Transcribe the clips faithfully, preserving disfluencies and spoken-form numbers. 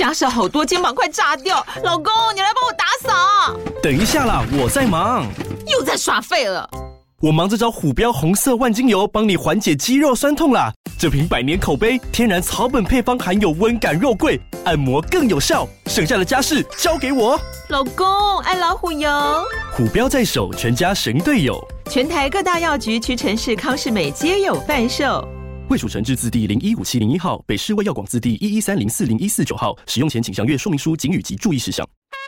家事好多，肩膀快炸掉。老公，你来帮我打扫。 等一下啦，我在忙。 又在耍废了。 我忙着找虎标红色万金油，帮你缓解肌肉酸痛啦。这瓶百年口碑，天然草本配方，含有温感肉桂，按摩更有效。剩下的家事交给我。 老公，爱老虎油。 虎标在手，全家神队友。 全台各大药局、屈臣氏、康是美皆有贩售。 卫署成字字第零一五七零一号，北市卫药广字第一一三零四零一四九号。使用前请详阅说明书、警语及注意事项。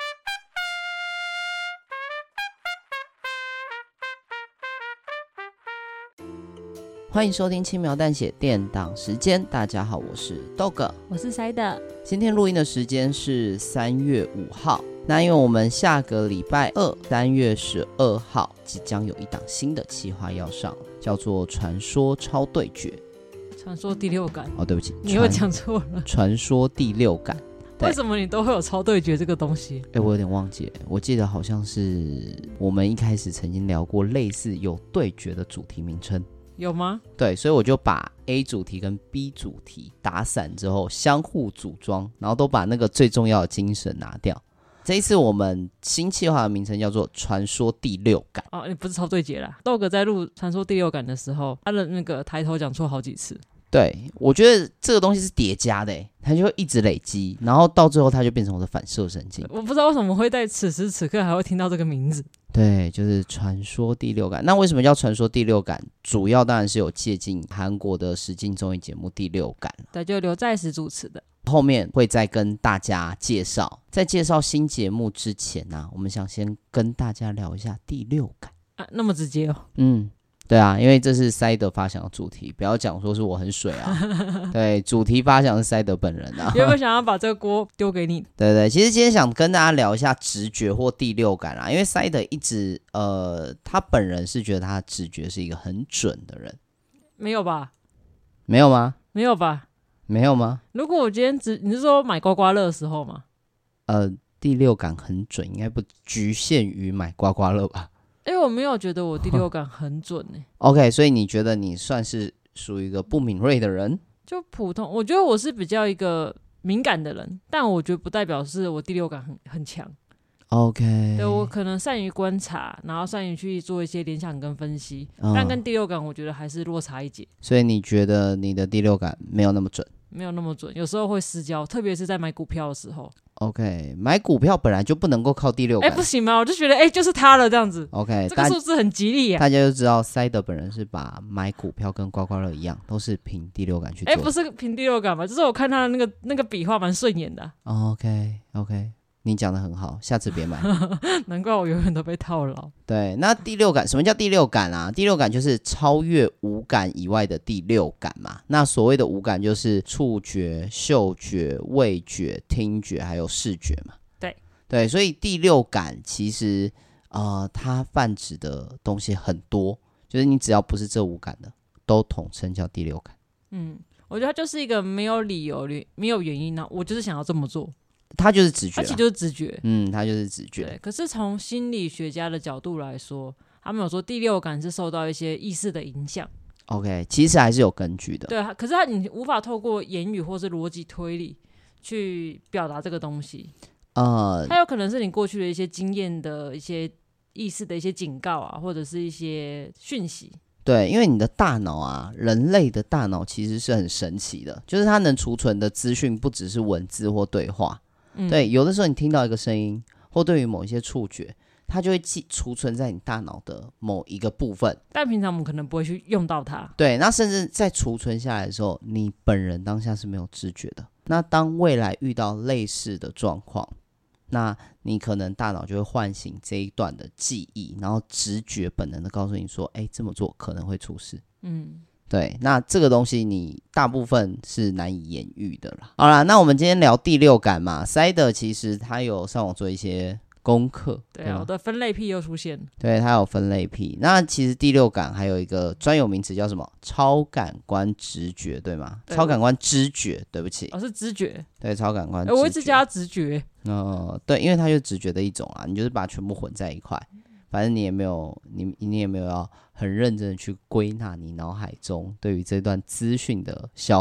欢迎收听轻描淡写电档时间，大家好，我是豆哥， 我是塞的。 今天录音的时间是三月五号，那因为我们下个礼拜二三月十二号即将有一档新的企划要上，叫做传说超对决。 传说第六感哦，对不起， 你又讲错了。 传说第六感， 为什么你都会有超对决这个东西？ 哎，我有点忘记，我记得好像是我们一开始曾经聊过类似有对决的主题名称。 有吗？ 对，所以我就把 A 主题跟 B 主题打散之后相互组装，然后都把那个最重要的精神拿掉。这一次我们新企划的名称叫做传说第六感。 哦，你不是超对决啦。豆哥在录传说第六感的时候，他的那个抬头讲错好几次。 对，我觉得这个东西是叠加的，它就会一直累积，然后到最后它就变成我的反射神经。 我不知道为什么会在此时此刻还会听到这个名字。 对，就是传说第六感。那为什么叫传说第六感？主要当然是有借鉴韩国的实境综艺节目《第六感》， 对，就刘在石主持的。 后面会再跟大家介绍。在介绍新节目之前呢、啊，我们想先跟大家聊一下第六感啊，那么直接哦。 嗯。对啊，因为这是塞德发想的主题，不要讲说是我很水啊。对，主题发想是塞德本人啊。 原本想要把这个锅丢给你。 对对，其实今天想跟大家聊一下直觉或第六感啦，因为塞德一直呃，他本人是觉得他的直觉是一个很准的人。 没有吧？ 没有吗？ 没有吧？ 没有吗？ 如果我今天只你是说买刮刮乐的时候吗？ 呃，第六感很准，应该不局限于买刮刮乐吧？ 因为我没有觉得我第六感很准欸。 OK， 所以你觉得你算是属于一个不敏锐的人？ 就普通，我觉得我是比较一个敏感的人，但我觉得不代表是我第六感很很强。 OK， 对，我可能善于观察，然后善于去做一些联想跟分析， 嗯、 但跟第六感我觉得还是落差一截。 所以你觉得你的第六感没有那么准？ 没有那么准，有时候会失焦，特别是在买股票的时候。 OK， 买股票本来就不能够靠第六感。 哎，不行吗？我就觉得，哎，就是它了这样子。 OK， 这个数字很吉利呀、啊。 大家就知道塞德本人是把买股票跟刮刮乐一样，都是凭第六感去做。 哎，不是凭第六感吧？就是我看他的那个那个笔画蛮顺眼的、 啊。OK OK， 你讲的很好，下次别买。 难怪我永远都被套牢。 对，那第六感，什么叫第六感啊？第六感就是超越五感以外的第六感嘛。那所谓的五感就是触觉、嗅觉、味觉、听觉还有视觉嘛。 对对，所以第六感其实呃，它泛指的东西很多，就是你只要不是这五感的，都统称叫第六感。 嗯，我觉得它就是一个没有理由、没有原因呢，我就是想要这么做。 它就是直觉， 它其实就是直觉。 嗯，它就是直觉。 对，可是从心理学家的角度来说，他们有说第六感是受到一些意识的影响。 OK， 其实还是有根据的。 对，可是它你无法透过言语或是逻辑推理去表达这个东西。呃，它有可能是你过去的一些经验的一些意识的一些警告啊，或者是一些讯息。 对，因为你的大脑啊，人类的大脑其实是很神奇的，就是它能储存的资讯不只是文字或对话。嗯、对，有的时候你听到一个声音，或对于某一些触觉，它就会记储存在你大脑的某一个部分， 但平常我们可能不会去用到它。 对，那甚至在储存下来的时候，你本人当下是没有知觉的。那当未来遇到类似的状况，那你可能大脑就会唤醒这一段的记忆，然后直觉本能的告诉你说，哎，这么做可能会出事。嗯。对，那这个东西你大部分是难以言喻的啦。好啦，那我们今天聊第六感嘛，塞德其实他有上网做一些功课。 对啊，我的分类癖又出现了。 对，他有分类癖。那其实第六感还有一个专有名词叫什么？超感官直觉，对吗？对，超感官知觉，对不起。 哦，是知觉。 对，超感官知觉。 我一直叫他直觉。 呃，对，因为它就是直觉的一种啊，你就是把它全部混在一块。反正你也没有，你你也没有要很认真的去归纳你脑海中对于这段资讯的消化。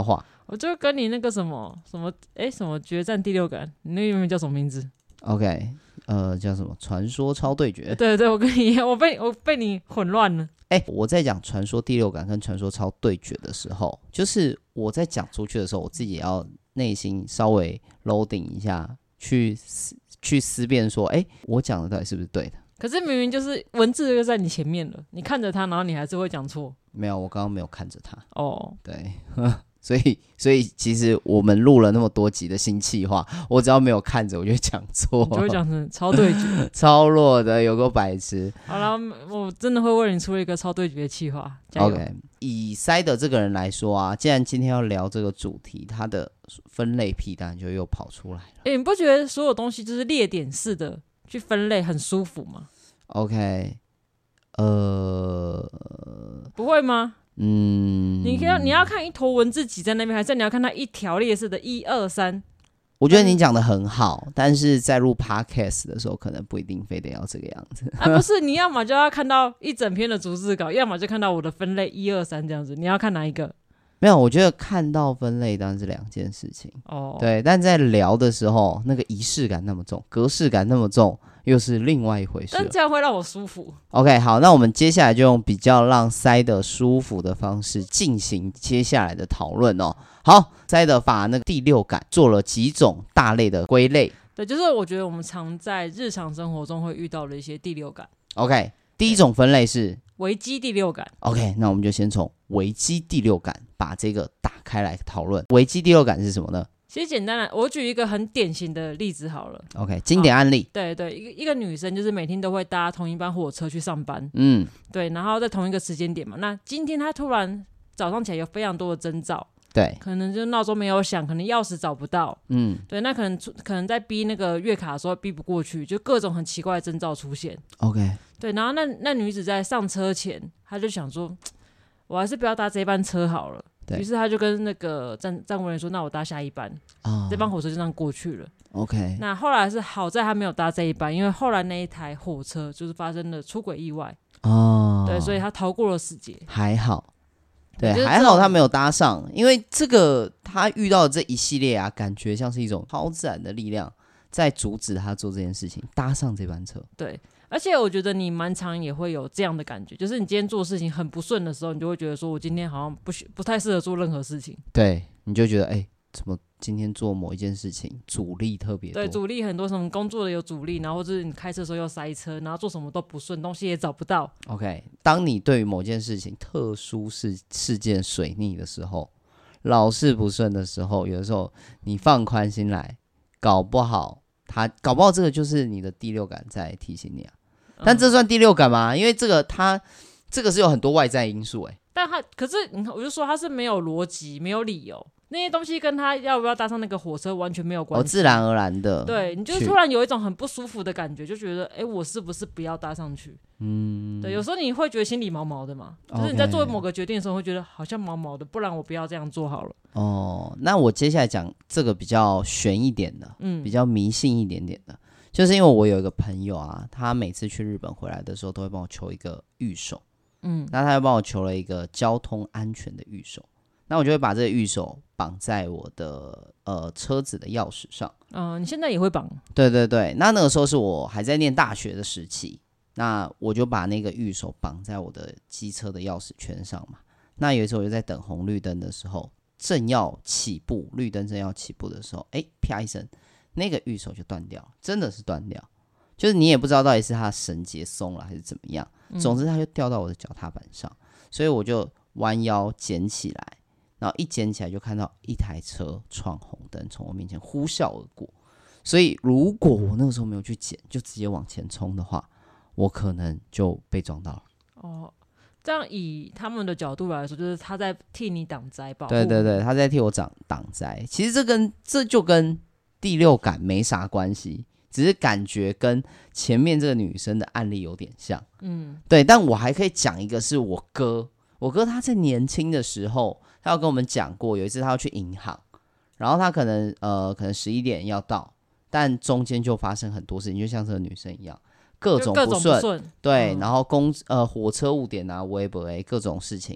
我就跟你那个什么什么哎什么决战第六感，你那原本叫什么名字 ？OK， 呃，叫什么？传说超对决。 对对，我跟你一样，我被我被你混乱了。 哎，我在讲传说第六感跟传说超对决的时候，就是我在讲出去的时候，我自己也要内心稍微 loading 一下，去去思辨说，哎，我讲的到底是不是对的？ 可是明明就是文字就在你前面了，你看着他，然后你还是会讲错。 没有，我刚刚没有看着他。 哦， 对。所以，所以其实我们录了那么多集的新企划，我只要没有看着，我就会讲错， 就会讲成超对决， 超弱的，有个白痴。 好了，我真的会为你出一个超对决的企划。 OK， 以塞德这个人来说啊，既然今天要聊这个主题，他的分类癖当然就又跑出来了。 哎、欸，你不觉得所有东西就是列点式的去分类很舒服吗 ？OK， 呃， 不会吗？ 嗯， 你要你要看一坨文字挤在那边，还是你要看它一条列式的一二三？ 我觉得你讲的很好，嗯、但是在录 podcast 的时候，可能不一定非得要这个样子。 啊，不是，你要么就要看到一整篇的逐字稿，要么就看到我的分类一二三这样子。你要看哪一个？ 没有，我觉得看到分类当然是两件事情。哦，对，但在聊的时候，那个仪式感那么重，格式感那么重，又是另外一回事。 但这样会让我舒服。 OK， 好，那我们接下来就用比较让塞德舒服的方式进行接下来的讨论哦。好，塞德把那个第六感做了几种大类的归类。 对，就是我觉得我们常在日常生活中会遇到的一些第六感。 OK， 第一种分类是危机第六感。 OK， 那我们就先从危机第六感把这个打开来讨论。危机第六感是什么呢？ 其实简单来，我举一个很典型的例子好了。 OK， 经典案例。 对对，一个一个女生就是每天都会搭同一班火车去上班。 嗯， 对，然后在同一个时间点嘛。那今天她突然早上起来有非常多的征兆。 对， 可能就闹钟没有响，可能钥匙找不到。嗯，对，那可能可能在逼那个月卡的时候逼不过去，就各种很奇怪的征兆出现。 OK， 对，然后那那女子在上车前，她就想说，我还是不要搭这班车好了。于是她就跟那个站站务员说，那我搭下一班。哦，这班火车就这样过去了。 OK， 那后来是好在她没有搭这一班，因为后来那一台火车就是发生了出轨意外。哦，对，所以她逃过了死劫， 还好。对，还好他没有搭上，因为这个他遇到的这一系列啊，感觉像是一种超自然的力量在阻止他做这件事情，搭上这班车。 对，而且我觉得你蛮常也会有这样的感觉，就是你今天做事情很不顺的时候，你就会觉得说我今天好像不不太适合做任何事情。 对，你就觉得哎、欸，怎么今天做某一件事情阻力特别多？ 对，阻力很多，什么工作的有阻力，然后或者你开车的时候又塞车，然后做什么都不顺，东西也找不到。 OK， 当你对于某件事情特殊事事件水逆的时候，老是不顺的时候，有的时候你放宽心来，搞不好他搞不好这个就是你的第六感在提醒你啊。但这算第六感吗？因为这个它这个是有很多外在因素哎、欸。 但他可是你看，我就说他是没有逻辑，没有理由。那些东西跟他要不要搭上那个火车完全没有关系， 哦，自然而然的， 对，你就突然有一种很不舒服的感觉，就觉得，哎，我是不是不要搭上去？嗯，对，有时候你会觉得心里毛毛的嘛，就是你在做某个决定的时候，会觉得好像毛毛的，不然我不要这样做好了。 哦，那我接下来讲这个比较悬一点的，嗯，比较迷信一点点的，就是因为我有一个朋友啊，他每次去日本回来的时候，都会帮我求一个御守，嗯，那他又帮我求了一个交通安全的御守。那我就会把这个御守绑在我的呃车子的钥匙上。 嗯、呃，你现在也会绑？ 对对对，那那个时候是我还在念大学的时期，那我就把那个御守绑在我的机车的钥匙圈上嘛。那有一次我就在等红绿灯的时候，正要起步，绿灯正要起步的时候，哎，啪一声，那个御守就断掉了，真的是断掉，就是你也不知道到底是它的绳结松了还是怎么样，总之它就掉到我的脚踏板上，所以我就弯腰捡起来。然后一捡起来就看到一台车闯红灯从我面前呼啸而过，所以如果我那个时候没有去捡，就直接往前冲的话，我可能就被撞到了。 哦，这样以他们的角度来说，就是他在替你挡灾保护。 对对对，他在替我挡挡灾。其实这跟这就跟第六感没啥关系，只是感觉跟前面这个女生的案例有点像。嗯，对，但我还可以讲一个是我哥，我哥他在年轻的时候。他有跟我们讲过，有一次他要去银行，然后他可能呃可能十一点要到，但中间就发生很多事情，就像这个女生一样，各种不顺，对，嗯、然后公呃火车误点啊，微博哎各种事情，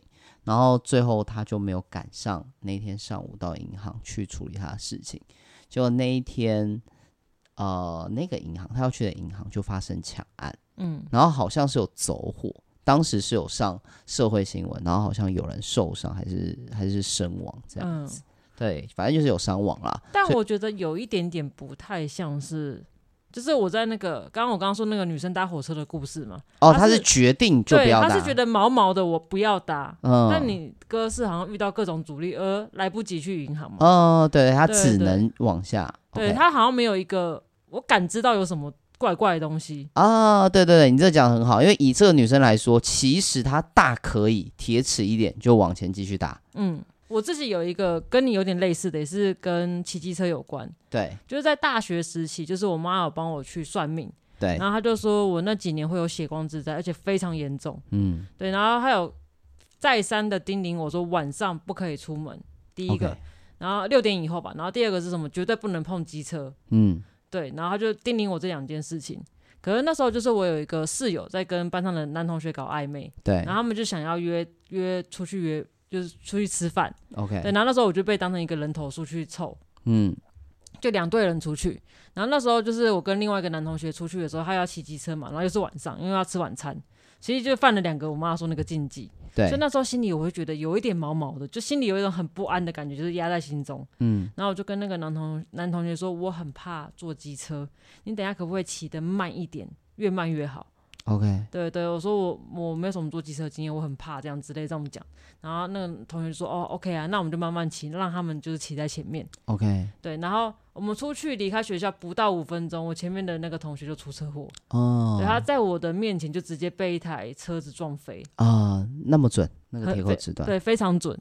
然后最后他就没有赶上那天上午到银行去处理他的事情，结果那一天呃那个银行他要去的银行就发生抢案，嗯，然后好像是有走火，当时是有上社会新闻，然后好像有人受伤还是还是身亡这样子、嗯、对，反正就是有伤亡啦。 但我觉得有一点点不太像是，就是我在那个刚刚我刚刚说那个女生搭火车的故事嘛， 哦，她是决定就不要搭， 对，她是觉得毛毛的我不要搭，嗯，但你哥是好像遇到各种阻力而来不及去银行嘛， 哦，对，他只能往下， 对，对，他好像没有一个我感知到有什么怪怪的东西啊，对对对，你这讲得很好，因为以这个女生来说，其实她大可以铁齿一点就往前继续打。 嗯，我自己有一个跟你有点类似的，也是跟骑机车有关。 对， 就是在大学时期，就是我妈有帮我去算命， 对， 然后她就说我那几年会有血光之灾，而且非常严重。嗯，对，然后还有再三的叮咛我说晚上不可以出门，第一个， okay. 然后六点以后吧，然后第二个是什么？绝对不能碰机车。嗯。对，然后他就叮咛我这两件事情。可是那时候就是我有一个室友在跟班上的男同学搞暧昧， 对， 然后他们就想要约约出去约，就是出去吃饭。 OK， 对，然后那时候我就被当成一个人头数去凑，嗯，就两队人出去。然后那时候就是我跟另外一个男同学出去的时候，他要骑机车嘛，然后又是晚上，因为要吃晚餐，其实就犯了两个我妈说那个禁忌。 对， 所以那时候心里我会觉得有一点毛毛的，就心里有一种很不安的感觉，就是压在心中。嗯，然后我就跟那个男同男同学说，我很怕坐机车，你等一下可不可以骑得慢一点，越慢越好。 OK， 对对，我说我我没有什么坐机车经验，我很怕这样之类这样讲。然后那个同学就说哦 OK 啊，那我们就慢慢骑，让他们就是骑在前面。 OK， 对，然后我们出去离开学校不到五分钟，我前面的那个同学就出车祸。哦，对，他在我的面前就直接被一台车子撞飞。 啊，那么准，那个铁口直断， 对，非常准。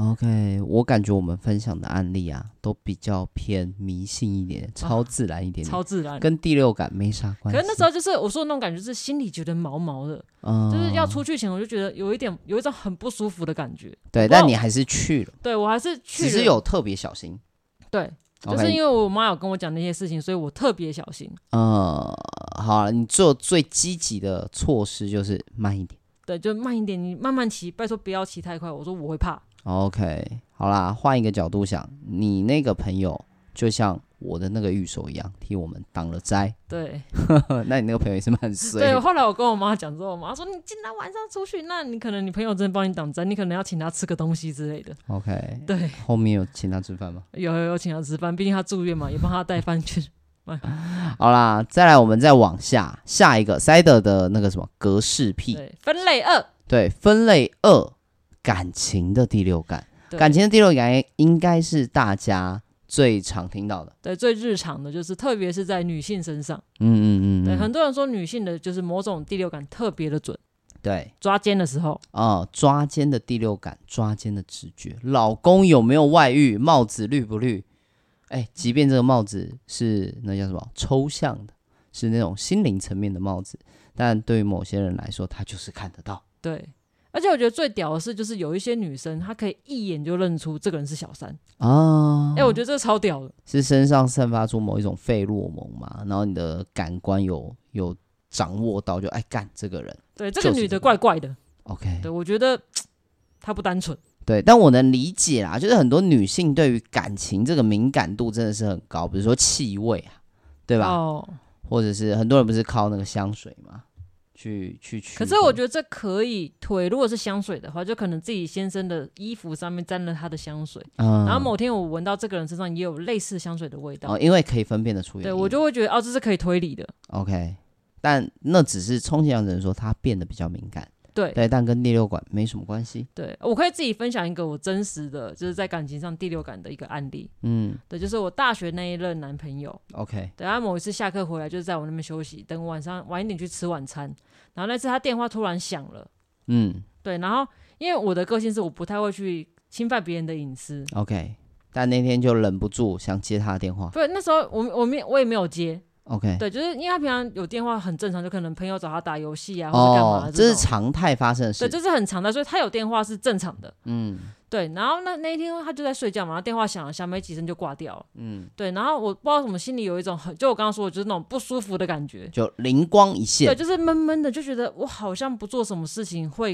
OK， 我感觉我们分享的案例啊，都比较偏迷信一点，超自然一点点、 啊、超自然， 跟第六感没啥关系。 可是那时候就是我说的那种感觉，就是心里觉得毛毛的，嗯、就是要出去前我就觉得有一点有一种很不舒服的感觉。 对，但你还是去了。 对，我还是去了， 只是有特别小心。 对，就是因为我妈有跟我讲那些事情，所以我特别小心。 呃，好了，你做最积极的措施就是慢一点。 对，就慢一点，你慢慢骑，拜托不要骑太快。我说我会怕。 OK， 好啦，换一个角度想，你那个朋友就像我的那个御手一样，替我们挡了灾。 对， 那你那个朋友也是蛮衰的。 对，后来我跟我妈讲之后，我妈说你既然晚上出去，那你可能你朋友真的帮你挡灾，你可能要请他吃个东西之类的。 OK， 对， 后面有请他吃饭吗？ 有有有请他吃饭，毕竟他住院嘛，也帮他带饭去。 好啦，再来我们再往下，下一个 Cider 的那个什么格式癖， 对，分类二， 对，分类二，感情的第六感，感情的第六感应该是大家最常听到的， 对，最日常的，就是特别是在女性身上， 嗯嗯嗯， 对，很多人说女性的就是某种第六感特别的准， 对， 抓奸的时候， 哦，抓奸的第六感，抓奸的直觉，老公有没有外遇，帽子绿不绿？哎，即便这个帽子是那叫什么抽象的，是那种心灵层面的帽子，但对于某些人来说，他就是看得到。 对，而且我觉得最屌的是，就是有一些女生，她可以一眼就认出这个人是小三啊！ 哎，我觉得这个超屌的， 是身上散发出某一种费洛蒙嘛，然后你的感官有有掌握到就，就哎干这个人， 对，这个女的怪怪的。 OK， 对，我觉得她不单纯。 对，但我能理解啦，就是很多女性对于感情这个敏感度真的是很高，比如说气味啊，对吧？哦，或者是很多人不是靠那个香水嘛，去去去。 可是我觉得这可以推，如果是香水的话，就可能自己先生的衣服上面沾了他的香水，嗯、然后某天我闻到这个人身上也有类似香水的味道， 哦，因为可以分辨得出。 对，我就会觉得哦，这是可以推理的。 OK， 但那只是充其量只能说他变得比较敏感。 对, 对，但跟第六感没什么关系。 对，我可以自己分享一个我真实的，就是在感情上第六感的一个案例。嗯，对，就是我大学那一任男朋友。 OK， 对，他某一次下课回来，就是在我那边休息，等晚上晚一点去吃晚餐。然后那次他电话突然响了。嗯，对，然后因为我的个性是我不太会去侵犯别人的隐私。 OK， 但那天就忍不住想接他的电话。 对，那时候我我没我也没有接。 OK， 对，就是因为他平常有电话很正常，就可能朋友找他打游戏啊，或者干嘛的、 哦，这是常态发生的事。 对，这是很常态，所以他有电话是正常的。嗯，对。然后那那一天他就在睡觉嘛，然后电话响了，响没几声就挂掉了。嗯，对。然后我不知道什么，心里有一种很，就我刚刚说的，就是那种不舒服的感觉， 就灵光一现。 对，就是闷闷的，就觉得我好像不做什么事情会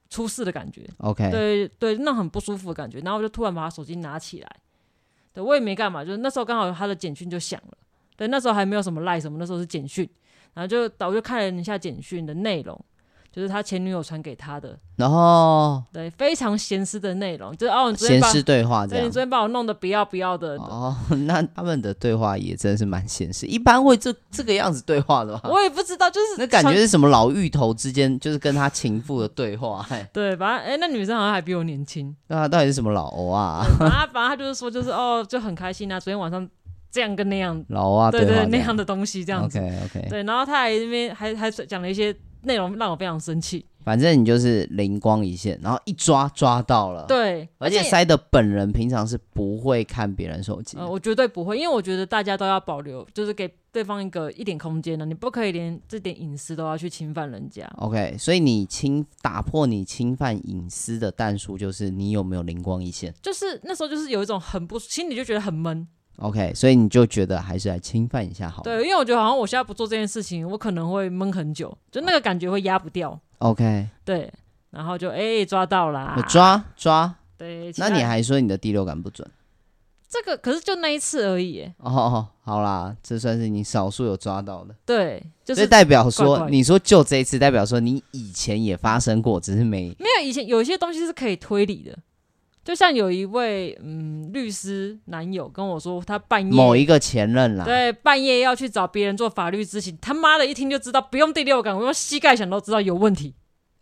出事的感觉。 OK， 对对，那很不舒服的感觉。然后我就突然把他手机拿起来，对我也没干嘛，就是那时候刚好他的简讯就响了。对，那时候还没有什么 LINE 什么，那时候是简讯，然后就我就看了一下简讯的内容，就是他前女友传给他的， 然后对非常咸湿的内容，就是哦，你昨天把咸湿对话这样， 对你昨天把我弄得不要不要的。 哦，那他们的对话也真的是蛮咸湿，一般会这这个样子对话的吗？ 我也不知道，就是那感觉是什么老芋头之间，就是跟他情妇的对话。 对，反正哎，那女生好像还比我年轻。 那他到底是什么老欧啊？ 反正反正他就是说，就是哦，就很开心啊，昨天晚上。这样跟那样老啊， 对 对, 对那样的东西这样子 ，OK OK， 对，然后他还那边还还讲了一些内容让我非常生气。 反正你就是灵光一现，然后一抓抓到了， 对， 而且塞德本人平常是不会看别人手机、 呃，我绝对不会，因为我觉得大家都要保留，就是给对方一个一点空间的，你不可以连这点隐私都要去侵犯人家。 OK， 所以你侵打破你侵犯隐私的但书，就是你有没有灵光一现？ 就是那时候就是有一种很不心里就觉得很闷。 OK， 所以你就觉得还是来侵犯一下好了。 对，因为我觉得好像我现在不做这件事情，我可能会闷很久，就那个感觉会压不掉。 OK， 对，然后就哎、欸、抓到啦， 抓抓。 对， 那你还说你的第六感不准？ 这个可是就那一次而已耶。 哦，好啦，这算是你少数有抓到的。 对，就是所以代表说， 怪怪你说就这一次，代表说你以前也发生过，只是没没有以前有一些东西是可以推理的。就像有一位嗯律师男友跟我说，他半夜某一个前任啦， 对，半夜要去找别人做法律咨询，他妈的一听就知道，不用第六感，我用膝盖想都知道有问题。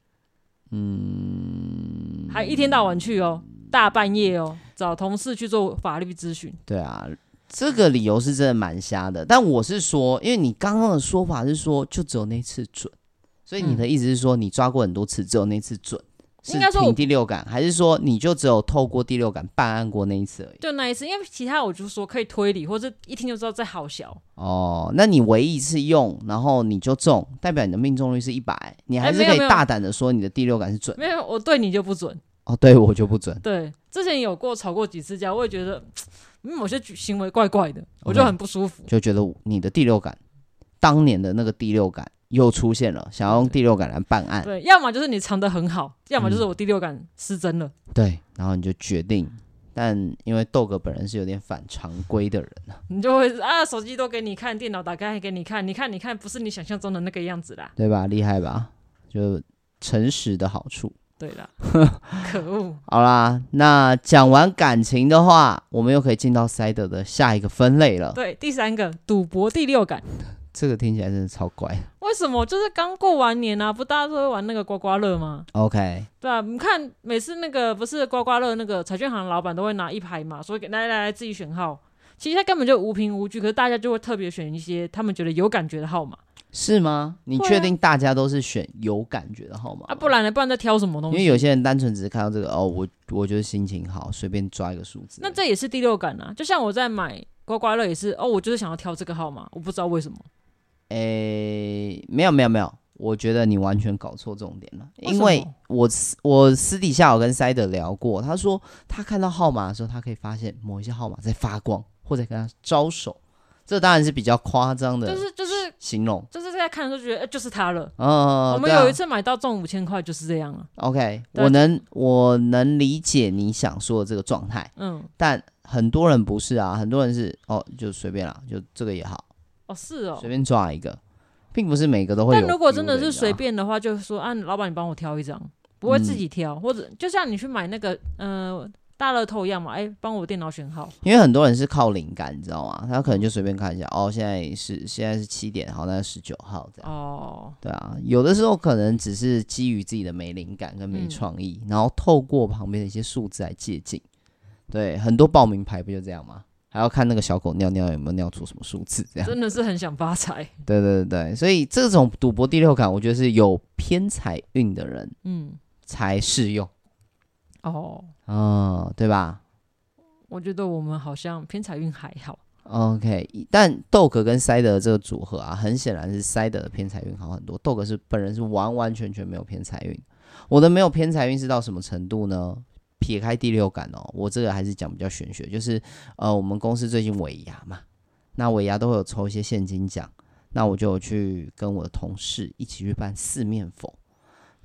嗯，还一天到晚去哦，大半夜哦，找同事去做法律咨询。 对啊，这个理由是真的蛮瞎的。但我是说，因为你刚刚的说法是说，就只有那次准，所以你的意思是说，你抓过很多次，只有那次准。是凭第六感，还是说你就只有透过第六感办案过那一次而已？ 就那一次，因为其他我就说可以推理，或者一听就知道这好小。 哦，那你唯一一次用，然后你就中，代表你的命中率是一百，你还是可以大胆的说你的第六感是准。 没有，我对你就不准。 哦，对我就不准。 对，之前有过吵过几次架，我也觉得某些行为怪怪的，我就很不舒服， okay， 就觉得你的第六感，当年的那个第六感。又出现了，想要用第六感来办案。 对，要么就是你藏得很好，要么就是我第六感失真了。 嗯、对，然后你就决定，但因为豆哥本人是有点反常规的人啊， 你就会啊，手机都给你看，电脑打开给你看，你看你看，不是你想象中的那个样子啦， 对吧？厉害吧？就诚实的好处。 对啦，可恶。 好啦，那讲完感情的话，我们又可以进到塞德的下一个分类了。 对，第三个赌博第六感。 这个听起来真的超怪。 为什么？就是刚过完年啊，不大家都会玩那个刮刮乐吗 ？OK， 对啊，你看每次那个不是刮刮乐，那个彩券行老板都会拿一排嘛，说来来来自己选号。其实他根本就无凭无据，可是大家就会特别选一些他们觉得有感觉的号码。 是吗？你确定大家都是选有感觉的号码啊, 啊？不然呢？不然在挑什么东西？ 因为有些人单纯只是看到这个哦，我我觉得心情好，随便抓一个数字。 那这也是第六感啊！就像我在买刮刮乐也是哦，我就是想要挑这个号码，我不知道为什么。 诶，没有没有没有，我觉得你完全搞错重点了。因为我我私底下有跟塞德聊过，他说他看到号码的时候，他可以发现某一些号码在发光，或者跟他招手。这当然是比较夸张的， 就是就是形容， 就是在看的时候觉得、欸、就是他了。 嗯， 我们有一次买到中五千块，就是这样啊。 OK， 我能我能理解你想说的这个状态，嗯，但很多人不是啊，很多人是哦，就随便啦，就这个也好。 哦，是哦， 随便抓一个，并不是每个都会有。 但如果真的是随便的话，就是说啊，老板你帮我挑一张，不会自己挑，嗯、或者就像你去买那个呃大乐透一样嘛，哎，帮我电脑选号。 因为很多人是靠灵感，你知道吗？他可能就随便看一下，哦，现在是现在是七点，好，那十九号这样。哦，对啊，有的时候可能只是基于自己的没灵感跟没创意，嗯、然后透过旁边的一些数字来借鉴。对，很多报名牌不就这样吗？还要看那个小狗尿尿有没有尿出什么数字，这样真的是很想发财。 对对对，所以这种赌博第六感，我觉得是有偏财运的人，嗯，才适用。哦，哦，对吧？ 我觉得我们好像偏财运还好。 OK， 但豆哥跟塞德这个组合啊，很显然是塞德的偏财运好很多。豆哥是本人是完完全全没有偏财运，我的没有偏财运是到什么程度呢？撇开第六感哦，我这个还是讲比较玄学，就是呃，我们公司最近尾牙嘛，那尾牙都会有抽一些现金奖，那我就有去跟我的同事一起去办四面佛，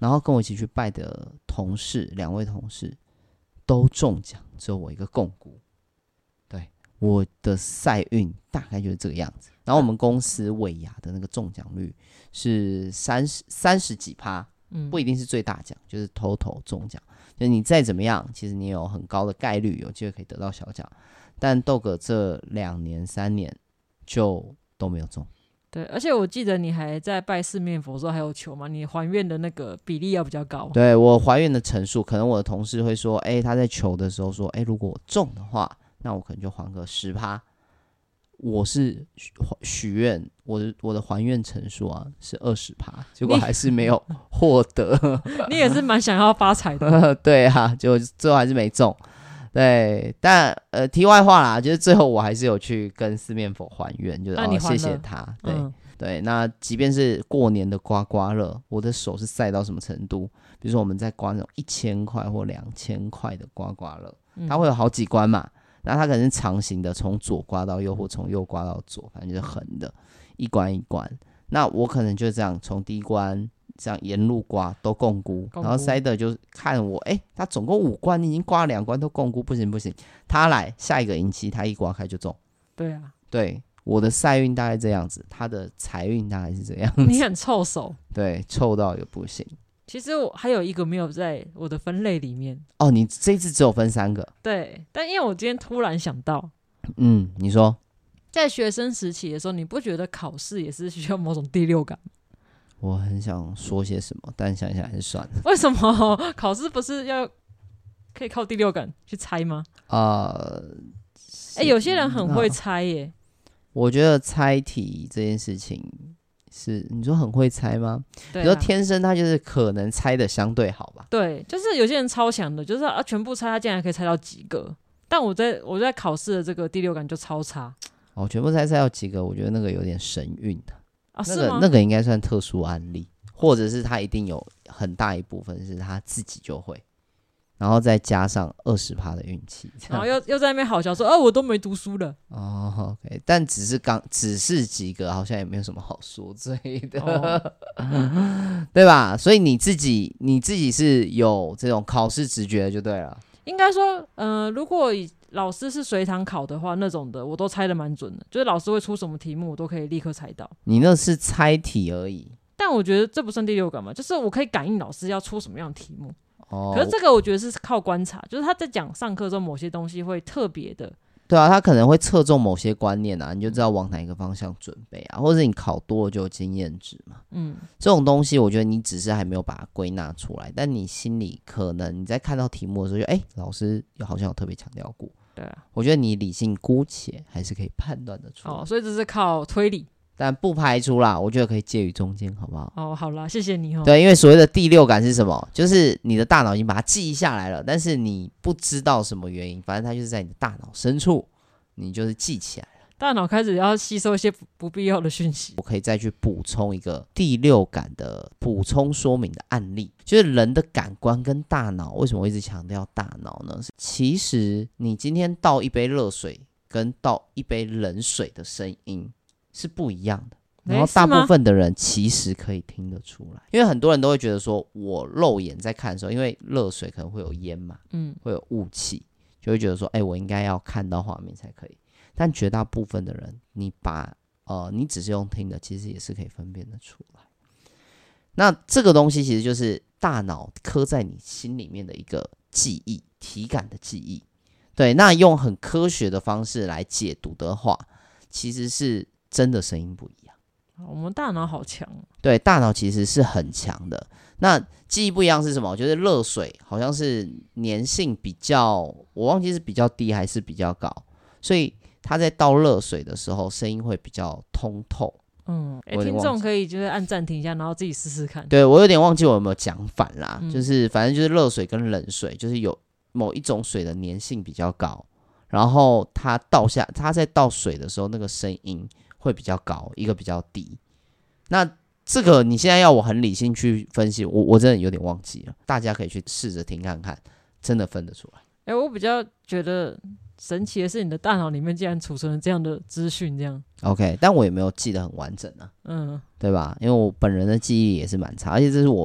然后跟我一起去拜的同事，两位同事都中奖，只有我一个共估。对，我的赛运大概就是这个样子。然后我们公司尾牙的那个中奖率是三十三十几趴，不一定是最大奖，就是 total 中奖。就是你再怎么样，其实你有很高的概率有机会可以得到小奖。但豆哥这两年三年就都没有中。 对，而且我记得你还在拜四面佛的时候还有求嘛，你还愿的那个比例要比较高。 对，我还愿的成数，可能我的同事会说，哎、欸，他在求的时候说，哎、欸，如果我中的话，那我可能就还个十趴。我是许愿，我的我的还愿成数啊是二十趴，结果还是没有获得。 你也是蛮想要发财的。 对啊，结果最后还是没中。对，但呃，题外话啦，就是最后我还是有去跟四面佛还愿，就是哦，谢谢他。对、嗯、对，那即便是过年的刮刮乐，我的手是晒到什么程度？比如说我们在刮那种一千块或两千块的刮刮乐，它会有好几关嘛，那它可能是长形的，从左刮到右或从右刮到左，反正就是横的，一关一关。那我可能就这样从第一关这样沿路刮都共估，然后塞德就看我，哎、欸，他总共五关，你已经刮了两关都共估，不行不行，他来下一个银期，他一刮开就中。 对啊， 对，我的赛运大概这样子，他的财运大概是这样子。 你很臭手， 对，臭到也不行。 其实我还有一个没有在我的分类里面。 哦，你这次只有分三个？ 对，但因为我今天突然想到， 嗯，你说， 在学生时期的时候，你不觉得考试也是需要某种第六感吗？ 我很想说些什么，但想想还是算了。 为什么考试不是要可以靠第六感去猜吗？呃，哎、欸，有些人很会猜耶。 我觉得猜题这件事情是，你说很会猜吗？对、啊，你说天生他就是可能猜的相对好吧？ 对，就是有些人超强的，就是啊全部猜他竟然可以猜到几个，但我在我在考试的这个第六感就超差。 哦，全部猜猜到几个，我觉得那个有点神韵的。 啊、 那个那个应该算特殊案例，或者是他一定有很大一部分是他自己就会，然后再加上二十趴的运气， 然后又又在那边好笑说，啊，我都没读书了。 哦 ，OK， 但只是刚只是几个，好像也没有什么好说之类的，哦、对吧？所以你自己你自己是有这种考试直觉的就对了。 应该说，呃，如果以老师是随堂考的话，那种的我都猜得蛮准的，就是老师会出什么题目，我都可以立刻猜到。 你那是猜题而已， 但我觉得这不算第六感嘛，就是我可以感应老师要出什么样的题目。哦，可是这个我觉得是靠观察，就是他在讲上课的时候，某些东西会特别的。 对啊，他可能会侧重某些观念啊，你就知道往哪一个方向准备啊，或者你考多了就有经验值嘛。嗯，这种东西我觉得你只是还没有把它归纳出来，但你心里可能你在看到题目的时候就，就、欸、哎，老师好像有特别强调过。 对啊， 我觉得你理性姑且还是可以判断得出来。 哦，所以这是靠推理。 但不排除啦，我觉得可以介于中间，好不好？ 哦，好啦，谢谢你哦。 对，因为所谓的第六感是什么？就是你的大脑已经把它记忆下来了，但是你不知道什么原因，反正它就是在你的大脑深处，你就是记起来了。 大脑开始要吸收一些不必要的讯息。 我可以再去补充一个第六感的补充说明的案例，就是人的感官跟大脑，为什么我一直强调大脑呢？其实你今天倒一杯热水跟倒一杯冷水的声音是不一样的，然后大部分的人其实可以听得出来，因为很多人都会觉得说，我肉眼在看的时候，因为热水可能会有烟嘛，嗯，会有雾气，就会觉得说，哎、欸，我应该要看到画面才可以。但绝大部分的人，你把呃，你只是用听的，其实也是可以分辨得出来。那这个东西其实就是大脑刻在你心里面的一个记忆，体感的记忆。对，那用很科学的方式来解读的话，其实是真的声音不一样。 我们大脑好强。 对，大脑其实是很强的。那记忆不一样是什么？就是热水好像是粘性比较，我忘记是比较低还是比较高，所以它在倒热水的时候，声音会比较通透。 嗯，欸、听众可以就是按暂停一下，然后自己试试看。 对，我有点忘记我有没有讲反啦，嗯、就是反正就是热水跟冷水，就是有某一种水的粘性比较高，然后它倒下，它在倒水的时候，那个声音会比较高，一个比较低。那这个你现在要我很理性去分析，我我真的有点忘记了，大家可以去试着听看看，真的分得出来。 哎、欸，我比较觉得神奇的是，你的大脑里面竟然储存了这样的资讯，这样 OK， 但我也没有记得很完整啊，嗯，对吧？因为我本人的记忆也是蛮差，而且这是我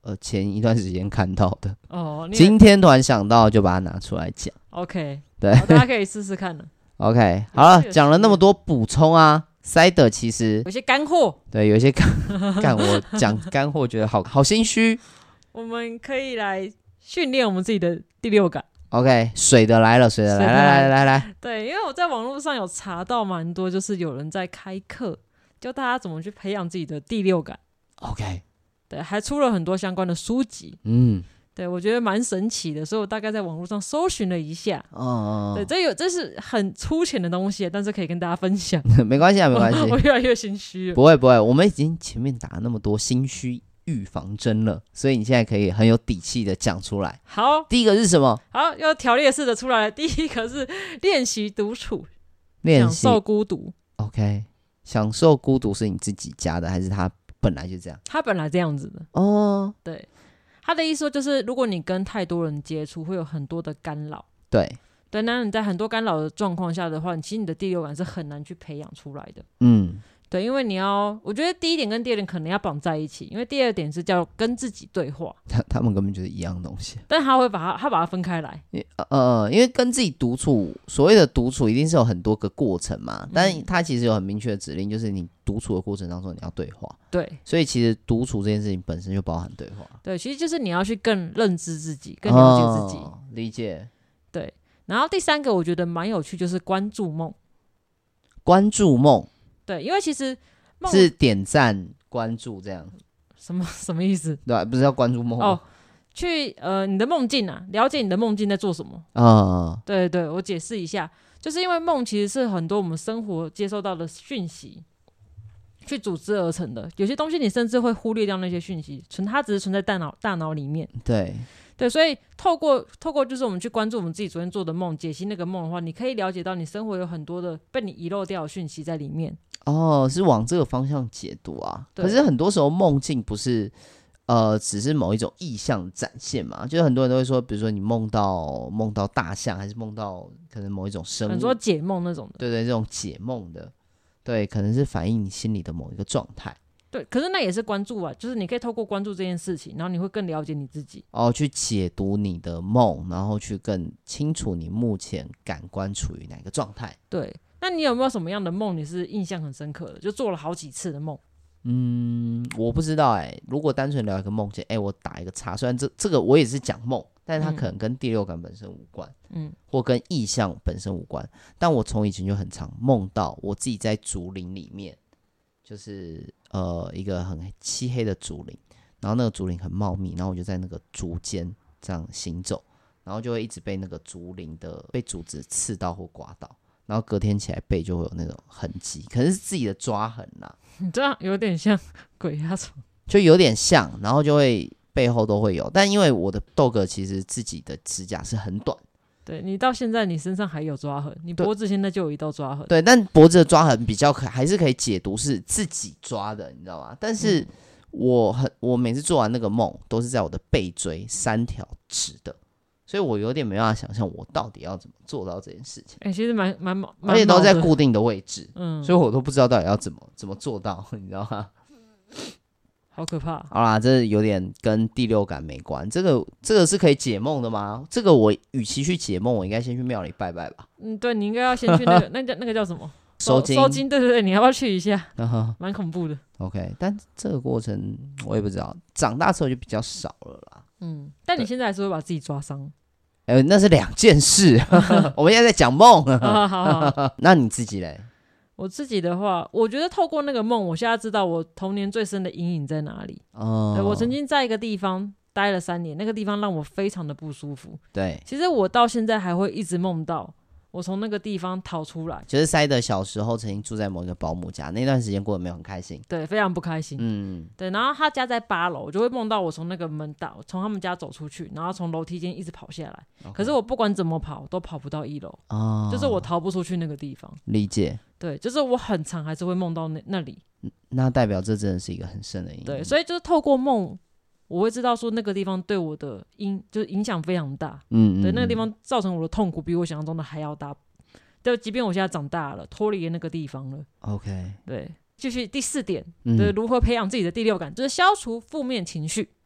呃前一段时间看到的。 哦， 今天突然想到就把它拿出来讲。 OK， 对， 大家可以试试看了。 OK， 好了，讲了那么多补充啊。Cider 其实有些干货， 对，有些干干我讲干货，觉得好好心虚。 我们可以来训练我们自己的第六感。 OK， 水的来了，水的来，来来来来。 对，因为我在网络上有查到蛮多，就是有人在开课，教大家怎么去培养自己的第六感。 OK， 对，还出了很多相关的书籍。嗯。对，我觉得蛮神奇的，所以我大概在网络上搜寻了一下。哦，对，这有这是很粗浅的东西，但是可以跟大家分享。 没关系啊，没关系。 我越来越心虚了。 不会不会，我们已经前面打那么多心虚预防针了，所以你现在可以很有底气的讲出来。 好， 第一个是什么？ 好，要条列式的出来了。第一个是练习独处， 练习享受孤独。 OK， 享受孤独是你自己加的，还是他本来就这样？ 他本来这样子的。哦，对。他的意思说，就是如果你跟太多人接触，会有很多的干扰。 对对，那你在很多干扰的状况下的话，其实你的第六感是很难去培养出来的。 嗯， 对，因为你要，我觉得第一点跟第二点可能要绑在一起，因为第二点是叫跟自己对话， 他他们根本就是一样东西， 但他会把它他把它分开来。 呃，因为跟自己独处，所谓的独处一定是有很多个过程嘛，但是他其实有很明确的指令，就是你独处的过程当中你要对话。 对， 所以其实独处这件事情本身就包含对话。 对，其实就是你要去更认知自己，更了解自己。 哦、理解。 对，然后第三个我觉得蛮有趣，就是关注梦。 关注梦。 对，因为其实是点赞关注这样。 什么什么意思？ 对、啊，不是要关注梦吗？ 哦，去呃你的梦境啊，了解你的梦境在做什么啊、 哦？ 对对，我解释一下，就是因为梦其实是很多我们生活接收到的讯息去组织而成的，有些东西你甚至会忽略掉那些讯息，存它只是存在大脑大脑里面。 对对，所以透过透过就是我们去关注我们自己昨天做的梦，解析那个梦的话，你可以了解到你生活有很多的被你遗漏掉的讯息在里面。 哦，是往这个方向解读啊。可是很多时候梦境不是呃只是某一种意象的展现嘛，就是很多人都会说，比如说你梦到梦到大象，还是梦到可能某一种生物， 很多解梦那种的。 对对，这种解梦的，对，可能是反映你心里的某一个状态。 对，可是那也是关注啊，就是你可以透过关注这件事情，然后你会更了解你自己。 哦，去解读你的梦，然后去更清楚你目前感官处于哪个状态。 对，那你有没有什么样的梦你是印象很深刻的，就做了好几次的梦？ 嗯，我不知道哎、欸。如果单纯聊一个梦境，哎、欸，我打一个叉，虽然这这个我也是讲梦，但是它可能跟第六感本身无关，嗯，或跟意象本身无关。但我从以前就很常梦到我自己在竹林里面，就是呃一个很漆黑的竹林，然后那个竹林很茂密，然后我就在那个竹间这样行走，然后就会一直被那个竹林的被竹子刺到或刮到。然后隔天起来背就会有那种痕迹，可能是自己的抓痕啦。 你这样有点像鬼压床， 就有点像，然后就会背后都会有。但因为我的豆哥其实自己的指甲是很短， 对，你到现在你身上还有抓痕，你脖子现在就有一道抓痕。 对，但脖子的抓痕比较可还是可以解读是自己抓的，你知道吗？但是我很我每次做完那个梦，都是在我的背椎三条直的。所以我有点没办法想象我到底要怎么做到这件事情。 哎、欸，其实蛮蛮蛮， 而且都在固定的位置，嗯，所以我都不知道到底要怎么怎么做到，你知道吗？ 好可怕。 好啦，这有点跟第六感没关。这个这个是可以解梦的吗？这个我与其去解梦，我应该先去庙里拜拜吧。 嗯，对，你应该要先去那个那叫那个叫什么收金收金，对对对，你要不要去一下？蛮恐怖的。 OK， 但这个过程我也不知道，长大之后就比较少了啦。 嗯，但你现在还是会把自己抓伤。 哎、欸，那是两件事。我们现在在讲梦。 好好好， 那你自己嘞？ 我自己的话，我觉得透过那个梦，我现在知道我童年最深的阴影在哪里。哦，对，我曾经在一个地方待了三年，那个地方让我非常的不舒服。 对， 其实我到现在还会一直梦到我从那个地方逃出来。 就是塞德小时候曾经住在某一个保姆家，那段时间过得没有很开心。 对，非常不开心。嗯，对。然后他家在八楼，我就会梦到我从那个门打，从他们家走出去，然后从楼梯间一直跑下来。Okay. 可是我不管怎么跑，都跑不到一楼。哦，就是我逃不出去那个地方。理解。对，就是我很常还是会梦到那那里。 那代表这真的是一个很深的阴影。 对，所以就是透过梦，我会知道说那个地方对我的影就是影响非常大。嗯, 嗯, 嗯，对，那个地方造成我的痛苦比我想象中的还要大。对，即便我现在长大了，脱离那个地方了。OK， 对，继续第四点，嗯，对，如何培养自己的第六感，就是消除负面情绪。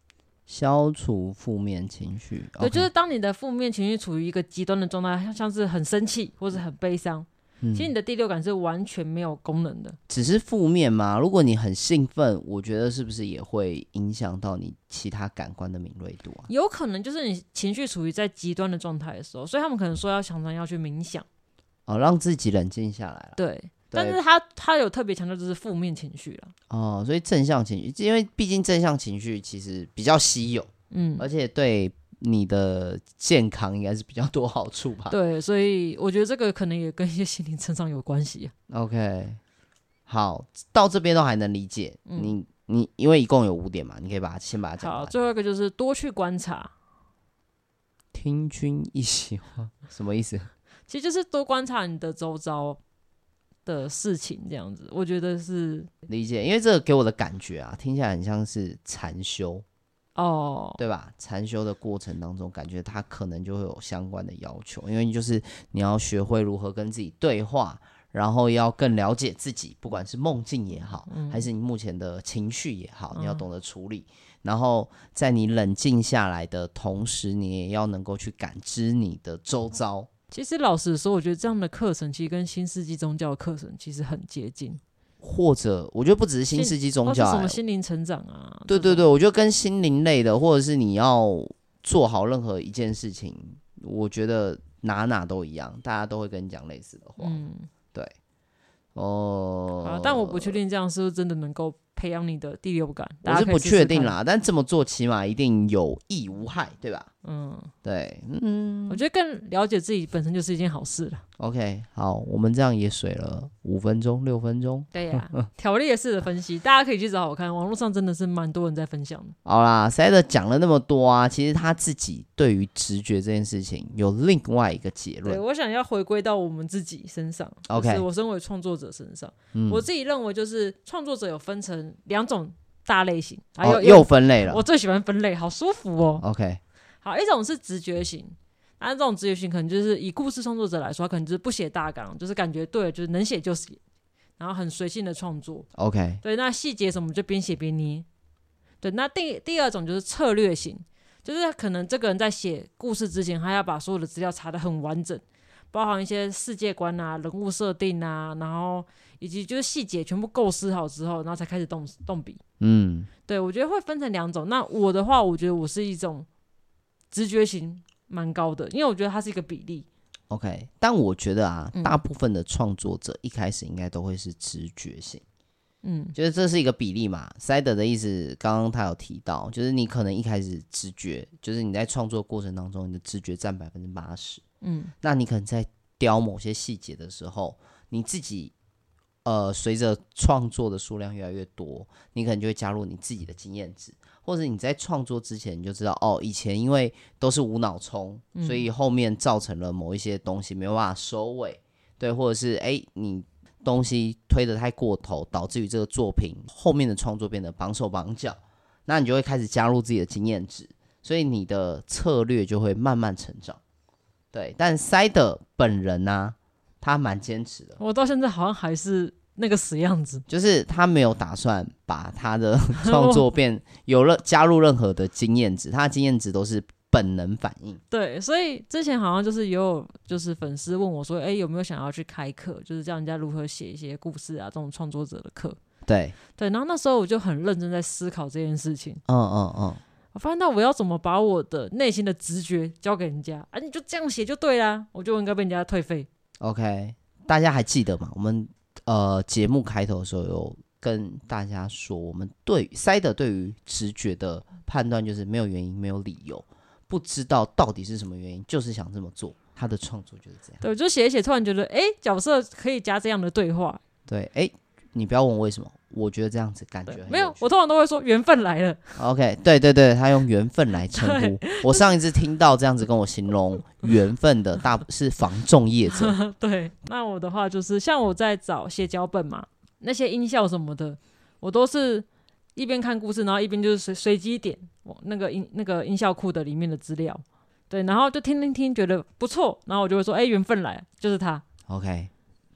消除负面情绪， 对， okay. 就是当你的负面情绪处于一个极端的状态，像是很生气或是很悲伤、嗯，其实你的第六感是完全没有功能的。 只是负面吗？如果你很兴奋，我觉得是不是也会影响到你其他感官的敏锐度啊？ 有可能就是你情绪处于在极端的状态的时候，所以他们可能说要常常要去冥想， 哦，让自己冷静下来了。 对。但是他他有特别强调就是负面情绪了哦，所以正向情绪，因为毕竟正向情绪其实比较稀有，嗯，而且对你的健康应该是比较多好处吧？ 对，所以我觉得这个可能也跟一些心灵成长有关系、 啊。OK， 好，到这边都还能理解。嗯、你你因为一共有五点嘛，你可以把它先把它讲完。 好，最后一个就是多去观察， 听君一席话，什么意思？ 其实就是多观察你的周遭的事情，这样子，我觉得是理解，因为这个给我的感觉啊，听起来很像是禅修哦，对吧？禅修的过程当中，感觉它可能就会有相关的要求，因为就是你要学会如何跟自己对话，然后要更了解自己，不管是梦境也好、嗯，还是你目前的情绪也好，你要懂得处理、嗯。然后在你冷静下来的同时，你也要能够去感知你的周遭。 其实老实说，我觉得这样的课程其实跟新世纪宗教的课程其实很接近， 或者我觉得不只是新世纪宗教、欸， 什么心灵成长啊， 对对对，我觉得跟心灵类的，或者是你要做好任何一件事情，我觉得哪哪都一样，大家都会跟你讲类似的话，嗯，对，哦、 呃，但我不确定这样是不是真的能够培养你的第六感， 我是不确定啦，但这么做起码一定有益无害，对吧？嗯，对，嗯， 我觉得更了解自己本身就是一件好事了。 OK， 好，我们这样也水了五分钟、六分钟。 对呀、啊，条列式的分析，大家可以去找我看，网络上真的是蛮多人在分享的。 好啦 ，Side 讲了那么多啊，其实他自己对于直觉这件事情有另外一个结论。 对，我想要回归到我们自己身上 ，OK， 就是我身为创作者身上、嗯，我自己认为就是创作者有分成两种大类型，还有、 哦、又分类了。 我最喜欢分类，好舒服哦。 OK。 好，一种是直觉型，那这种直觉型可能就是以故事创作者来说，可能就是不写大纲，就是感觉对了，就是能写就写，然后很随性的创作。 OK， 对， 那细节什么就边写边捏。对，那第第二种就是策略型，就是可能这个人在写故事之前，他要把所有的资料查得很完整，包含一些世界观啊、人物设定啊，然后以及就是细节全部构思好之后，然后才开始动动笔。嗯，对，我觉得会分成两种。那我的话，我觉得我是一种直觉型蛮高的，因为我觉得它是一个比例。 OK， 但我觉得啊、嗯，大部分的创作者一开始应该都会是直觉型。嗯，就是这是一个比例嘛。Side 的意思，刚刚他有提到，就是你可能一开始直觉，就是你在创作过程当中，你的直觉占百分之八十。嗯，那你可能在雕某些细节的时候，你自己呃随着创作的数量越来越多，你可能就会加入你自己的经验值。或者你在创作之前你就知道，哦，以前因为都是无脑冲、嗯，所以后面造成了某一些东西没有办法收尾，对，或者是哎你东西推得太过头，导致于这个作品后面的创作变得绑手绑脚，那你就会开始加入自己的经验值，所以你的策略就会慢慢成长。对，但 Side 本人啊，他蛮坚持的， 我到现在好像还是那个死样子， 就是他没有打算把他的创作变有了加入任何的经验值，他的经验值都是本能反应。 对，所以之前好像就是也有就是粉丝问我说，哎、欸，有没有想要去开课，就是教人家如何写一些故事啊，这种创作者的课。 对对，然后那时候我就很认真在思考这件事情。 嗯嗯嗯， 我发现到我要怎么把我的内心的直觉交给人家啊？你就这样写就对啦，我就应该被人家退费。 OK， 大家还记得吗？我们呃节目开头的时候有跟大家说，我们对Side对于直觉的判断就是没有原因、没有理由，不知道到底是什么原因，就是想这么做。他的创作就是这样。 对，就写一写，突然觉得，哎，角色可以加这样的对话。 对，哎，你不要问我为什么，我觉得这样子感觉很有趣。 没有，我通常都会说缘分来了。 OK， 对对对，他用缘分来称呼。我上一次听到这样子跟我形容缘分的，大是房仲业者。 对，那我的话就是像我在找写脚本嘛，那些音效什么的，我都是一边看故事，然后一边就是随随机点那个音那个音效库的里面的资料。对，然后就听听听，觉得不错，然后我就会说，哎，缘分来了，就是他。 OK，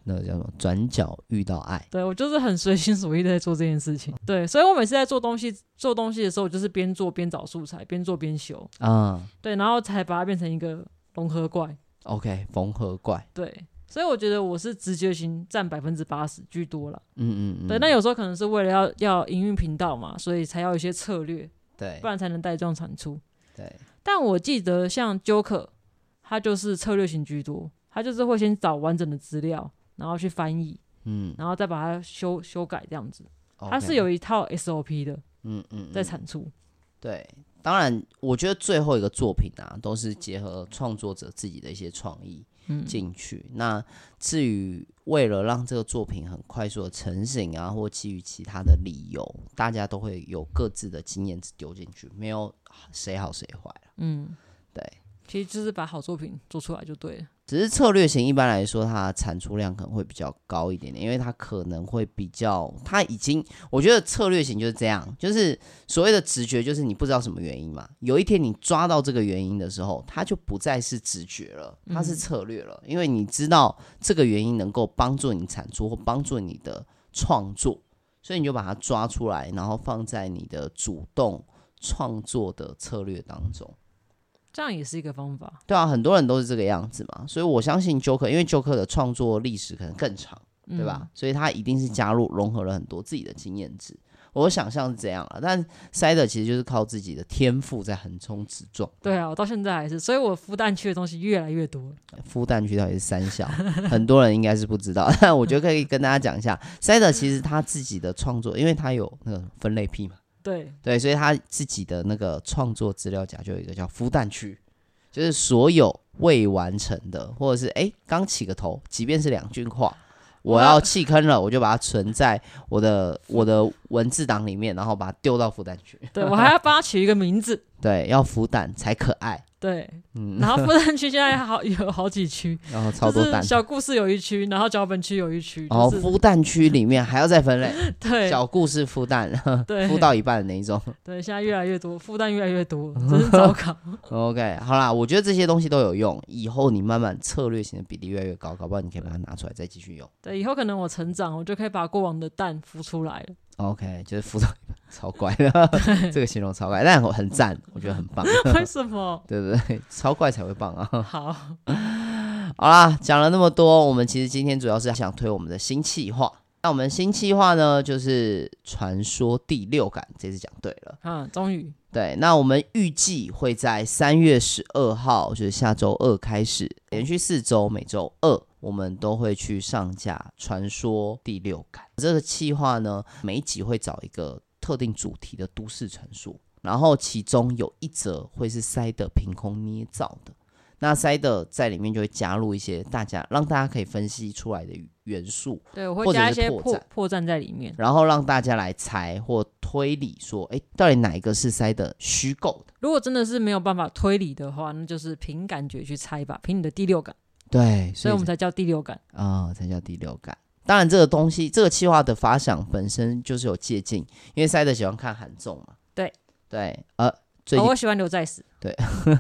那个叫什么转角遇到爱。 对，我就是很随心所欲的在做这件事情。对，所以我每次在做东西做东西的时候，我就是边做边找素材，边做边修啊、嗯。对，然后才把它变成一个融合怪。 OK， 缝合怪。 对，所以我觉得我是直觉型占百分之八十居多了。 嗯嗯嗯。 对，那有时候可能是为了要要营运频道嘛，所以才要有一些策略。 对， 不然才能带状产出。 对， 但我记得像 Joker， 他就是策略型居多，他就是会先找完整的资料，然后去翻译，嗯，然后再把它修修改这样子。Okay. 他是有一套 S O P 的，嗯嗯，在产出。 对，当然，我觉得最后一个作品啊，都是结合创作者自己的一些创意进去。嗯、那至于为了让这个作品很快速的成型啊，或基于其他的理由，大家都会有各自的经验值丢进去，没有谁好谁坏了。嗯，对， 其实就是把好作品做出来就对了。 只是策略型一般来说，它的产出量可能会比较高一点点，因为它可能会比较，它已经，我觉得策略型就是这样，就是所谓的直觉，就是你不知道什么原因嘛。有一天你抓到这个原因的时候，它就不再是直觉了，它是策略了，嗯、因为你知道这个原因能够帮助你产出或帮助你的创作，所以你就把它抓出来，然后放在你的主动创作的策略当中。 这样也是一个方法。 对啊，很多人都是这个样子嘛，所以我相信 Joker， 因为 Joker 的创作历史可能更长，对吧？嗯、所以他一定是加入融合了很多自己的经验值。我想象是这样了，但塞德其实就是靠自己的天赋在横冲直撞。 对啊，我到现在还是，所以我孵蛋区的东西越来越多。 孵蛋区到底是三小，很多人应该是不知道，但我觉得可以跟大家讲一下，塞德其实他自己的创作，因为他有那个分类癖嘛。 对对，所以他自己的那个创作资料夹就有一个叫孵蛋区，就是所有未完成的，或者是哎刚起个头，即便是两句话，我要弃坑了，我就把它存在我的我的文字档里面，然后把它丢到孵蛋区。 对，我还要帮它取一个名字。 对，要孵蛋才可爱。 对，嗯，然后孵蛋区现在好有好几区， 然后超多蛋， 就是小故事有一区，然后脚本区有一区， 然后孵蛋区里面还要再分类， 对， 小故事孵蛋， 对， 孵到一半的那一种， 对，现在越来越多，孵蛋越来越多，真是糟糕。 OK， 好啦，我觉得这些东西都有用，以后你慢慢策略型的比例越来越高，搞不好你可以把它拿出来再继续用。 对，以后可能我成长，我就可以把过往的蛋孵出来了。 OK， 就是孵到一半，超怪的，这个形容超怪，但很赞，我觉得很棒。 为什么？ 对不对？超怪才会棒啊！ 好， 好啦，讲了那么多，我们其实今天主要是想推我们的新企划。那我们新企划呢，就是传说第六感，这次讲对了， 嗯，终于。 对，那我们预计会在三月十二号，就是下周二开始，连续四周，每周二我们都会去上架传说第六感。这个企划呢，每一集会找一个特定主题的都市传说，然后其中有一则会是塞德凭空捏造的。那塞德在里面就会加入一些大家让大家可以分析出来的元素， 对，我会加一些破破绽在里面， 然后让大家来猜或推理说，哎，到底哪一个是塞德虚构的？ 如果真的是没有办法推理的话，那就是凭感觉去猜吧，凭你的第六感。 对， 所以我们才叫第六感啊、哦，才叫第六感。当然，这个东西，这个企划的发想本身就是有借鉴，因为塞德喜欢看韩综嘛。 对对，呃，最近、 哦、我喜欢刘在石。 对。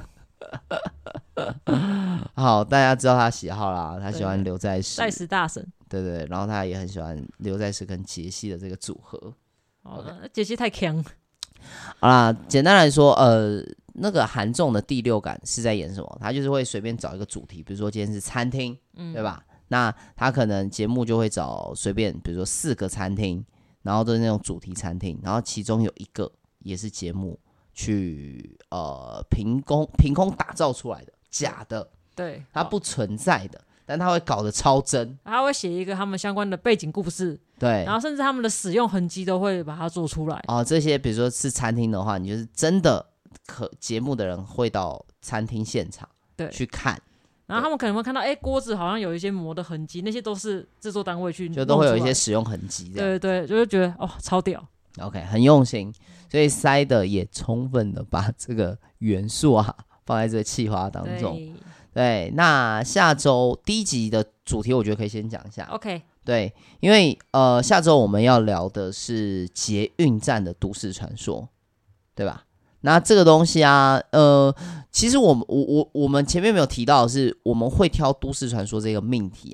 好，大家知道他喜好啦，他喜欢刘在石， 在石大神， 对对，然后他也很喜欢刘在石跟杰西的这个组合。 哦，杰西太强。 好啦，简单来说，呃，那个韩综的第六感是在演什么？他就是会随便找一个主题，比如说今天是餐厅，嗯、对吧？那他可能节目就会找随便，比如说四个餐厅，然后都是那种主题餐厅，然后其中有一个也是节目去呃凭空凭空打造出来的。假的， 对， 它不存在的，但它会搞得超真， 他会写一个他们相关的背景故事， 对， 然后甚至他们的使用痕迹都会把它做出来。 哦，这些比如说是餐厅的话，你就是真的可节目的人会到餐厅现场对去看， 然后他们可能会看到，哎，锅子好像有一些磨的痕迹，那些都是制作单位去就都会有一些使用痕迹， 对对，就会觉得哦超屌 ，OK， 很用心，所以塞的也充分的把这个元素啊。放在这个企划当中， 对, 对，那下周第一集的主题，我觉得可以先讲一下。 OK， 对，因为呃，下周我们要聊的是捷运站的都市传说，对吧？那这个东西啊，呃，其实我们我我我们前面没有提到的是，我们会挑都市传说这个命题啊，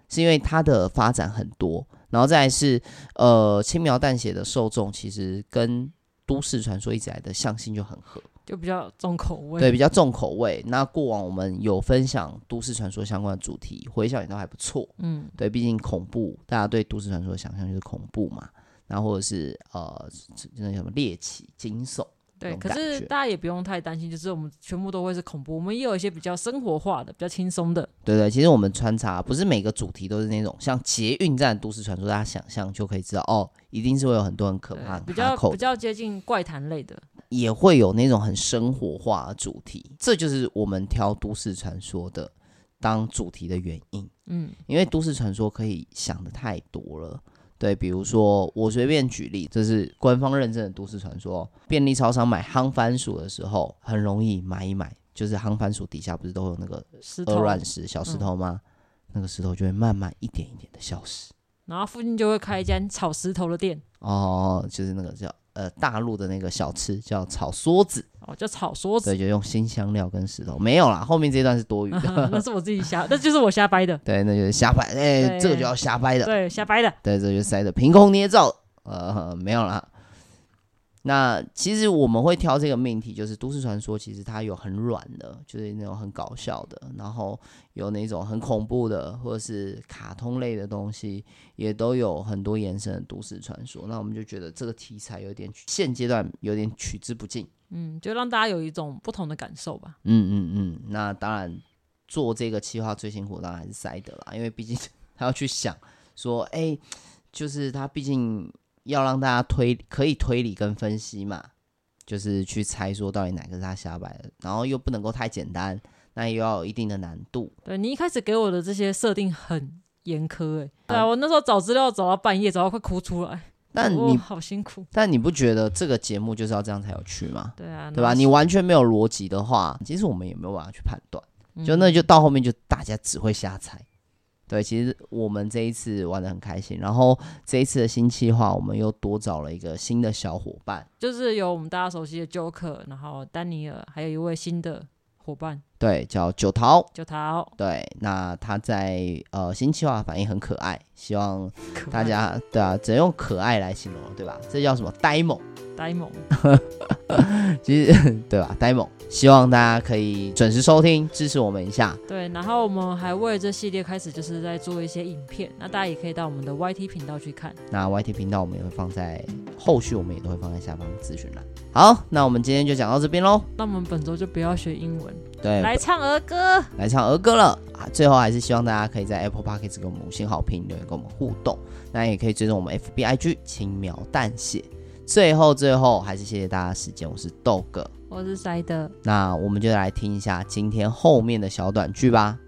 是因为它的发展很多，然后再来是呃轻描淡写的受众，其实跟都市传说一直来的向性就很合， 就比较重口味。 对，比较重口味。那过往我们有分享都市传说相关的主题，回响也都还不错。嗯，对，毕竟恐怖，大家对都市传说的想象就是恐怖嘛，然后或者是呃那什么猎奇、惊悚。 对，可是大家也不用太担心，就是我们全部都会是恐怖，我们也有一些比较生活化的、比较轻松的。 对对，其实我们穿插不是每个主题都是那种像捷运站的都市传说，大家想象就可以知道哦，一定是会有很多很可怕的， 比较比较接近怪谈类的， 也会有那种很生活化的主题，这就是我们挑都市传说的当主题的原因。嗯，因为都市传说可以想的太多了。对，比如说我随便举例，这是官方认证的都市传说，便利超商买夯番薯的时候很容易买一买，就是夯番薯底下不是都有那个鹅卵石小石头吗、嗯、那个石头就会慢慢一点一点的消失， 然后附近就会开一间炒石头的店。 哦，就是那个叫呃大陆的那个小吃叫炒梭子， 哦，叫炒梭子， 对，就用新香料跟石头。没有啦，后面这一段是多余的， 那是我自己瞎，那就是我瞎掰的。 对，那就是瞎掰，哎、欸，这个就要瞎掰的， 对，瞎掰的， 对，这就是塞的凭空捏造，呃，没有啦。那其实我们会挑这个命题，就是都市传说，其实它有很软的，就是那种很搞笑的，然后有那种很恐怖的，或者是卡通类的东西，也都有很多延伸的都市传说。那我们就觉得这个题材有点现阶段有点取之不尽， 嗯，就让大家有一种不同的感受吧。 嗯嗯嗯，那当然做这个企划最辛苦当然还是塞德啦，因为毕竟他要去想说，哎、欸，就是他毕竟要让大家推可以推理跟分析嘛，就是去猜说到底哪个是他瞎掰的，然后又不能够太简单，那又要有一定的难度。 对，你一开始给我的这些设定很严苛哎，对啊，我那时候找资料找到半夜，找到快哭出来。 但你、哦、 好辛苦， 但你不觉得这个节目就是要这样才有趣吗？ 对啊， 对吧？你完全没有逻辑的话，其实我们也没有办法去判断，就那就到后面就大家只会瞎猜。对，其实我们这一次玩得很开心，然后这一次的新企划，我们又多找了一个新的小伙伴， 就是有我们大家熟悉的 Joker， 然后丹尼尔，还有一位新的伙伴， 对，叫九桃。 九桃， 对，那他在呃新企划反应很可爱，希望大家对啊，只能用可爱来形容了，对吧？这叫什么？呆萌。 呆萌， 其实对吧？呆萌，希望大家可以准时收听，支持我们一下。 对，然后我们还为了这系列开始就是在做一些影片，那大家也可以到我们的 Y T 频道去看。 那 Y T 频道我们也会放在后续，我们也都会放在下方资讯栏。好，那我们今天就讲到这边咯。 那我们本周就不要学英文， 对， 来唱儿歌， 来唱儿歌了啊！最后还是希望大家可以在 Apple Podcast 给我们五星好评，留言跟我们互动。那也可以追踪我们 F B I G 轻描淡写。最后最后还是谢谢大家的时间，我是豆哥， 我是塞德， 那我们就来听一下今天后面的小短剧吧。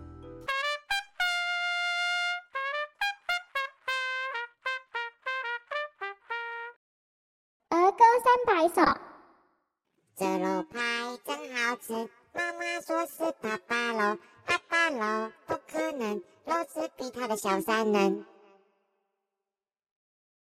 儿歌三百首，这肉派真好吃，妈妈说是爸爸肉，爸爸肉不可能，肉是比他的小三能。